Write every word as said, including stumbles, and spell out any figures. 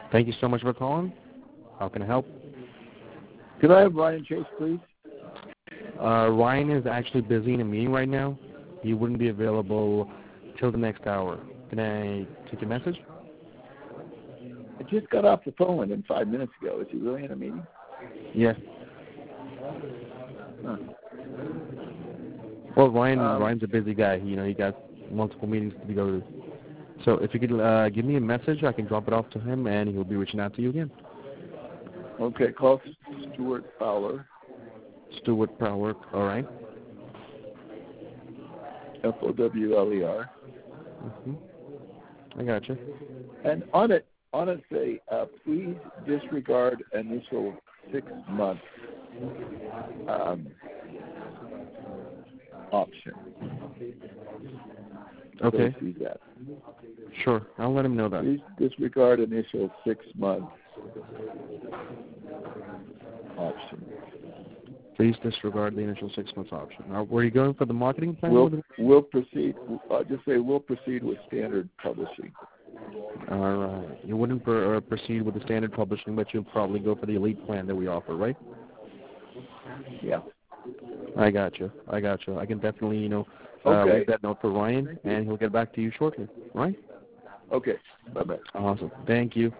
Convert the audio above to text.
Thank you so much for calling. How can I help? Could I have Ryan Chase, please? Uh, Ryan is actually busy in a meeting right now. He wouldn't be available till the next hour. Can I take a message? I just got off the phone with him five minutes ago. Is he really in a meeting? Yes. Huh. Well, Ryan, Um, Ryan's a busy guy. You know, he got multiple meetings to go to. So if you could uh, give me a message, I can drop it off to him, and he'll be reaching out to you again. Okay, call Stuart Fowler. Stuart Prowler, all right. F O W L E R. Mm-hmm. I got you. And on it, on it say, uh, please disregard initial six month um, option. Okay. So see that. Sure. I'll let him know that. Please disregard initial six month option. Please disregard the initial six months option. Now, were you going for the marketing plan? We'll, we'll proceed. I'll just say we'll proceed with standard publishing. All right. You wouldn't per, uh, proceed with the standard publishing, but you'll probably go for the elite plan that we offer, right? Yeah. I got you. I got you. I can definitely, you know, uh, Okay. leave that note for Ryan, and he'll get back to you shortly. Right? Okay. Bye-bye. Awesome. Thank you.